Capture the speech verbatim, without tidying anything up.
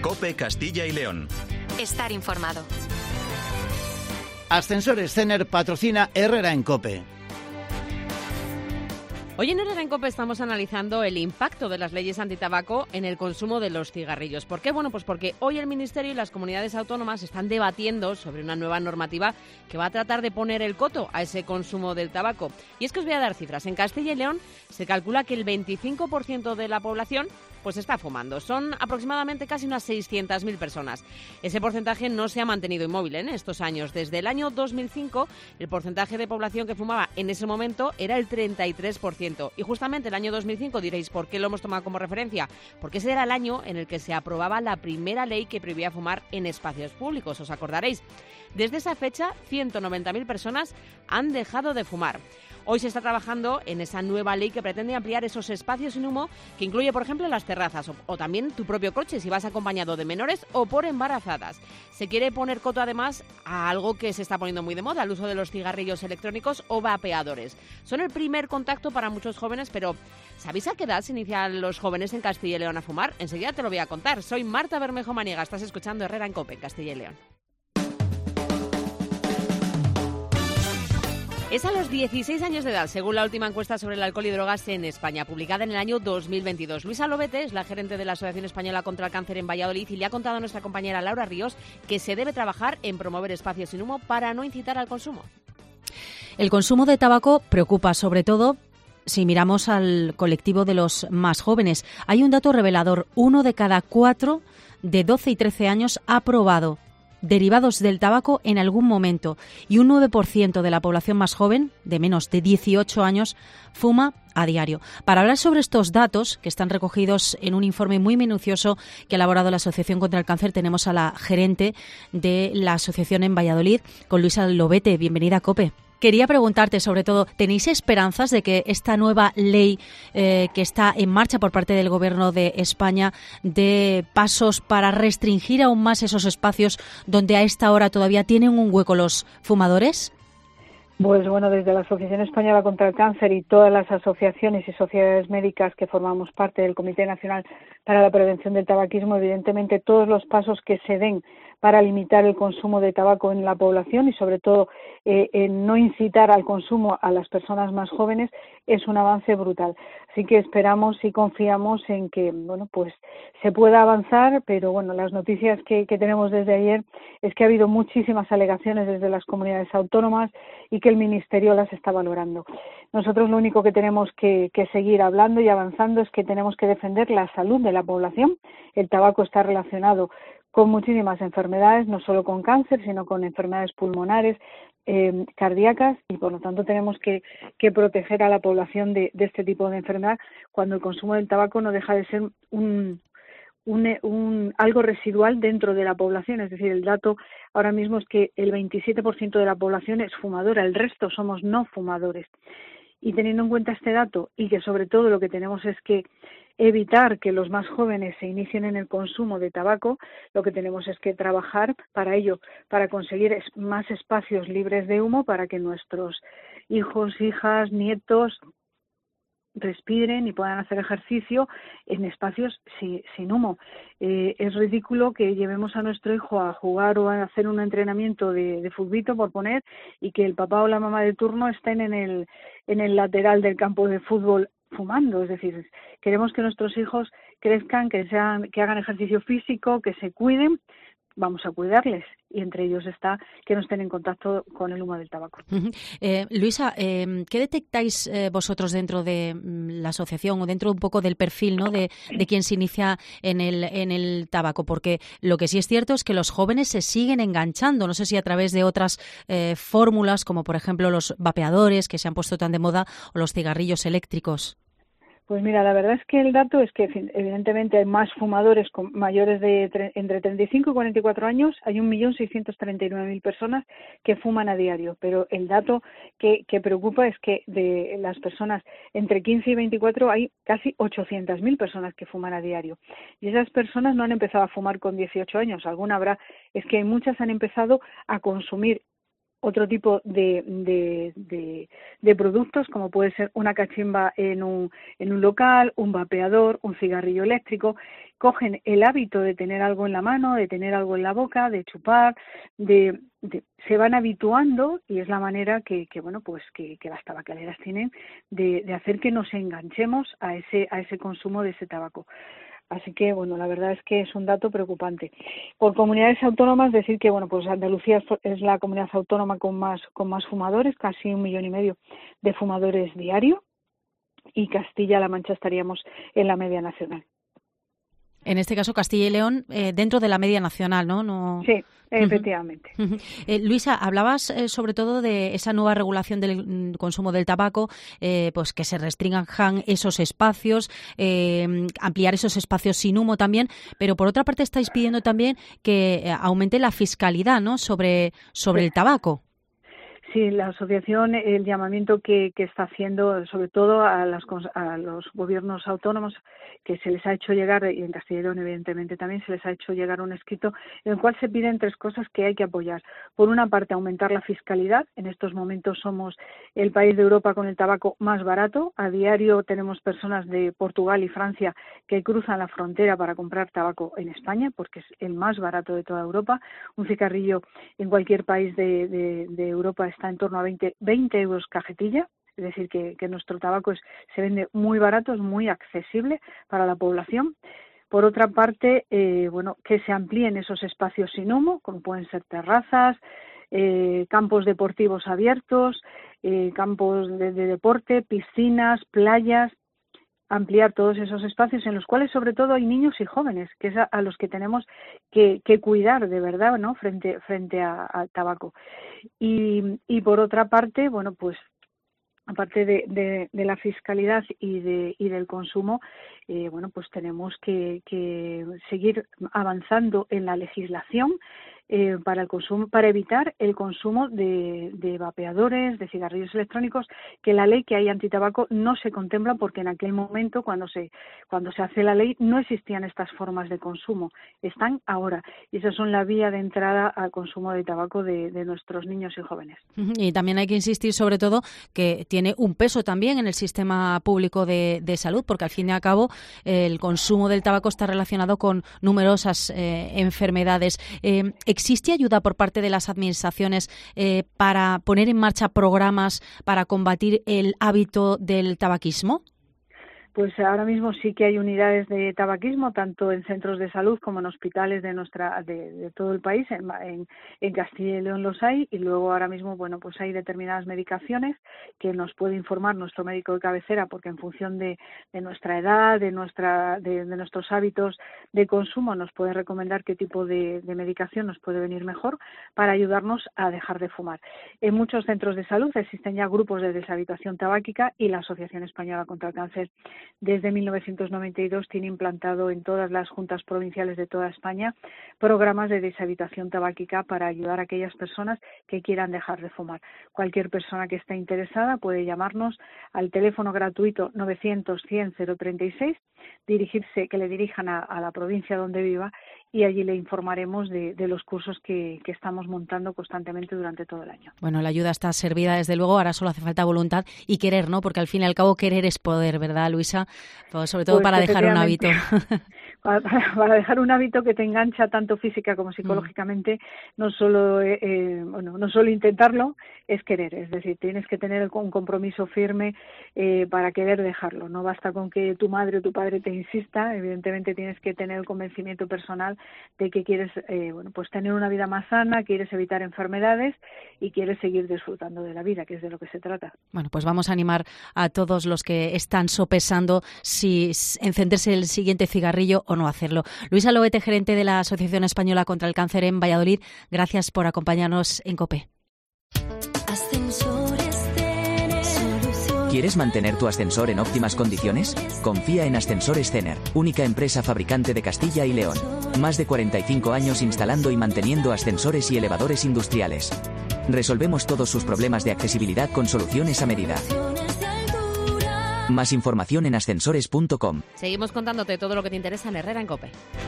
COPE Castilla y León. Estar informado. Ascensores Cener patrocina Herrera en COPE. Hoy en Herrera en COPE estamos analizando el impacto de las leyes antitabaco en el consumo de los cigarrillos. ¿Por qué? Bueno, pues porque hoy el Ministerio y las comunidades autónomas están debatiendo sobre una nueva normativa que va a tratar de poner el coto a ese consumo del tabaco. Y es que os voy a dar cifras. En Castilla y León se calcula que el veinticinco por ciento de la población pues está fumando. Son aproximadamente casi unas seiscientas mil personas. Ese porcentaje no se ha mantenido inmóvil en estos años. Desde el año dos mil cinco, el porcentaje de población que fumaba en ese momento era el treinta y tres por ciento. Y justamente el año dos mil cinco, diréis, ¿por qué lo hemos tomado como referencia? Porque ese era el año en el que se aprobaba la primera ley que prohibía fumar en espacios públicos, os acordaréis. Desde esa fecha, ciento noventa mil personas han dejado de fumar. Hoy se está trabajando en esa nueva ley que pretende ampliar esos espacios sin humo, que incluye, por ejemplo, las terrazas o, o también tu propio coche si vas acompañado de menores o por embarazadas. Se quiere poner coto, además, a algo que se está poniendo muy de moda, el uso de los cigarrillos electrónicos o vapeadores. Son el primer contacto para muchos jóvenes, pero ¿sabéis a qué edad se inician los jóvenes en Castilla y León a fumar? Enseguida te lo voy a contar. Soy Marta Bermejo Maniega, estás escuchando Herrera en COPE, en Castilla y León. Es a los dieciséis años de edad, según la última encuesta sobre el alcohol y drogas en España, publicada en el año dos mil veintidós. Luisa Lobete es la gerente de la Asociación Española contra el Cáncer en Valladolid y le ha contado a nuestra compañera Laura Ríos que se debe trabajar en promover espacios sin humo para no incitar al consumo. El consumo de tabaco preocupa sobre todo si miramos al colectivo de los más jóvenes. Hay un dato revelador: uno de cada cuatro de doce y trece años ha probado derivados del tabaco en algún momento, y un nueve por ciento de la población más joven, de menos de dieciocho años, fuma a diario. Para hablar sobre estos datos, que están recogidos en un informe muy minucioso que ha elaborado la Asociación contra el Cáncer, tenemos a la gerente de la asociación en Valladolid, con Luisa Lobete. Bienvenida a COPE. Quería preguntarte, sobre todo, ¿tenéis esperanzas de que esta nueva ley eh, que está en marcha por parte del Gobierno de España dé pasos para restringir aún más esos espacios donde a esta hora todavía tienen un hueco los fumadores? Pues bueno, desde la Asociación Española contra el Cáncer y todas las asociaciones y sociedades médicas que formamos parte del Comité Nacional para la Prevención del Tabaquismo, evidentemente todos los pasos que se den para limitar el consumo de tabaco en la población y sobre todo eh, en no incitar al consumo a las personas más jóvenes es un avance brutal. Así que esperamos y confiamos en que bueno pues se pueda avanzar, pero bueno, las noticias que, que tenemos desde ayer es que ha habido muchísimas alegaciones desde las comunidades autónomas y que el Ministerio las está valorando. Nosotros lo único que tenemos que, que seguir hablando y avanzando es que tenemos que defender la salud de la población. El tabaco está relacionado con muchísimas enfermedades, no solo con cáncer, sino con enfermedades pulmonares, eh, cardíacas, y por lo tanto tenemos que, que proteger a la población de, de este tipo de enfermedad, cuando el consumo del tabaco no deja de ser un, un, un algo residual dentro de la población. Es decir, el dato ahora mismo es que el veintisiete por ciento de la población es fumadora, el resto somos no fumadores. Y teniendo en cuenta este dato, y que sobre todo lo que tenemos es que evitar que los más jóvenes se inicien en el consumo de tabaco, lo que tenemos es que trabajar para ello, para conseguir más espacios libres de humo, para que nuestros hijos, hijas, nietos respiren y puedan hacer ejercicio en espacios si, sin humo. Eh, es ridículo que llevemos a nuestro hijo a jugar o a hacer un entrenamiento de, de futbito, por poner, y que el papá o la mamá de turno estén en el, en el lateral del campo de fútbol fumando. Es decir, queremos que nuestros hijos crezcan, que sean, que hagan ejercicio físico, que se cuiden. Vamos a cuidarles, y entre ellos está que no estén en contacto con el humo del tabaco. Uh-huh. Eh, Luisa, eh, ¿qué detectáis eh, vosotros dentro de mm, la asociación o dentro un poco del perfil, ¿no?, de, de quien se inicia en el, en el tabaco? Porque lo que sí es cierto es que los jóvenes se siguen enganchando, no sé si a través de otras eh, fórmulas, como por ejemplo los vapeadores que se han puesto tan de moda, o los cigarrillos eléctricos. Pues mira, la verdad es que el dato es que evidentemente hay más fumadores con mayores de tre- entre treinta y cinco y cuarenta y cuatro años, hay un millón seiscientos treinta y nueve mil personas que fuman a diario, pero el dato que, que preocupa es que de las personas entre quince y veinticuatro hay casi ochocientas mil personas que fuman a diario, y esas personas no han empezado a fumar con dieciocho años, alguna habrá, es que muchas han empezado a consumir otro tipo de, de, de, de productos, como puede ser una cachimba en un, en un local, un vapeador, un cigarrillo eléctrico. Cogen el hábito de tener algo en la mano, de tener algo en la boca, de chupar, de, de se van habituando, y es la manera que, que bueno, pues que, que las tabacaleras tienen de, de hacer que nos enganchemos a ese, a ese consumo de ese tabaco. Así que, bueno, la verdad es que es un dato preocupante. Por comunidades autónomas, decir que, bueno, pues Andalucía es la comunidad autónoma con más, con más fumadores, casi un millón y medio de fumadores diario, y Castilla-La Mancha estaríamos en la media nacional. En este caso, Castilla y León, eh, dentro de la media nacional, ¿no? no... Sí, efectivamente. Uh-huh. Uh-huh. Eh, Luisa, hablabas eh, sobre todo de esa nueva regulación del mm, consumo del tabaco, eh, pues que se restringan esos espacios, eh, ampliar esos espacios sin humo también, pero por otra parte estáis pidiendo también que eh, aumente la fiscalidad, ¿no?, sobre, sobre sí. el tabaco. Sí, la asociación, el llamamiento que, que está haciendo, sobre todo a, las, a los gobiernos autónomos, que se les ha hecho llegar, y en Castilla y León evidentemente también se les ha hecho llegar un escrito en el cual se piden tres cosas que hay que apoyar. Por una parte, aumentar la fiscalidad. En estos momentos somos el país de Europa con el tabaco más barato. A diario tenemos personas de Portugal y Francia que cruzan la frontera para comprar tabaco en España, porque es el más barato de toda Europa. Un cigarrillo en cualquier país de, de, de Europa está en torno a veinte, veinte euros cajetilla, es decir, que, que nuestro tabaco es, se vende muy barato, es muy accesible para la población. Por otra parte, eh, bueno, que se amplíen esos espacios sin humo, como pueden ser terrazas, eh, campos deportivos abiertos, eh, campos de, de deporte, piscinas, playas, ampliar todos esos espacios en los cuales sobre todo hay niños y jóvenes, que es a, a los que tenemos que, que cuidar de verdad, ¿no?, frente frente al tabaco. Y, y por otra parte, bueno, pues aparte de, de, de la fiscalidad y de y del consumo, eh, bueno, pues tenemos que, que seguir avanzando en la legislación eh, para el consumo, para evitar el consumo de, de vapeadores, de cigarrillos electrónicos, que la ley que hay antitabaco no se contempla, porque en aquel momento cuando se cuando se hace la ley no existían estas formas de consumo, están ahora, y esas son la vía de entrada al consumo de tabaco de, de nuestros niños y jóvenes. Y también hay que insistir sobre todo que tiene un peso también en el sistema público de, de salud, porque al fin y al cabo el consumo del tabaco está relacionado con numerosas eh, enfermedades. Eh, ¿Existe ayuda por parte de las administraciones eh, para poner en marcha programas para combatir el hábito del tabaquismo? Pues ahora mismo sí que hay unidades de tabaquismo, tanto en centros de salud como en hospitales de nuestra de, de todo el país. En, en, en Castilla y León los hay, y luego ahora mismo, bueno, pues hay determinadas medicaciones que nos puede informar nuestro médico de cabecera, porque en función de, de nuestra edad, de nuestra de, de nuestros hábitos de consumo, nos puede recomendar qué tipo de, de medicación nos puede venir mejor para ayudarnos a dejar de fumar. En muchos centros de salud existen ya grupos de deshabituación tabáquica, y la Asociación Española contra el Cáncer desde mil novecientos noventa y dos tiene implantado en todas las juntas provinciales de toda España programas de deshabituación tabáquica para ayudar a aquellas personas que quieran dejar de fumar. Cualquier persona que esté interesada puede llamarnos al teléfono gratuito novecientos cien cero treinta y seis, dirigirse, que le dirijan a, a la provincia donde viva, y allí le informaremos de, de los cursos que, que estamos montando constantemente durante todo el año. Bueno, la ayuda está servida, desde luego. Ahora solo hace falta voluntad y querer, ¿no? Porque al fin y al cabo querer es poder, ¿verdad, Luisa? Pues sobre todo pues para dejar un hábito. Para, para dejar un hábito que te engancha tanto física como psicológicamente, mm. no solo eh, bueno, no solo intentarlo, es querer. Es decir, tienes que tener un compromiso firme eh, para querer dejarlo. No basta con que tu madre o tu padre te insista. Evidentemente tienes que tener el convencimiento personal de que quieres eh, bueno, pues tener una vida más sana, quieres evitar enfermedades y quieres seguir disfrutando de la vida, que es de lo que se trata. Bueno, pues vamos a animar a todos los que están sopesando si encenderse el siguiente cigarrillo o no hacerlo. Luisa Loete, gerente de la Asociación Española contra el Cáncer en Valladolid, gracias por acompañarnos en COPE. ¿Quieres mantener tu ascensor en óptimas condiciones? Confía en Ascensores Cener, única empresa fabricante de Castilla y León. Más de cuarenta y cinco años instalando y manteniendo ascensores y elevadores industriales. Resolvemos todos sus problemas de accesibilidad con soluciones a medida. Más información en ascensores punto com. Seguimos contándote todo lo que te interesa en Herrera en COPE.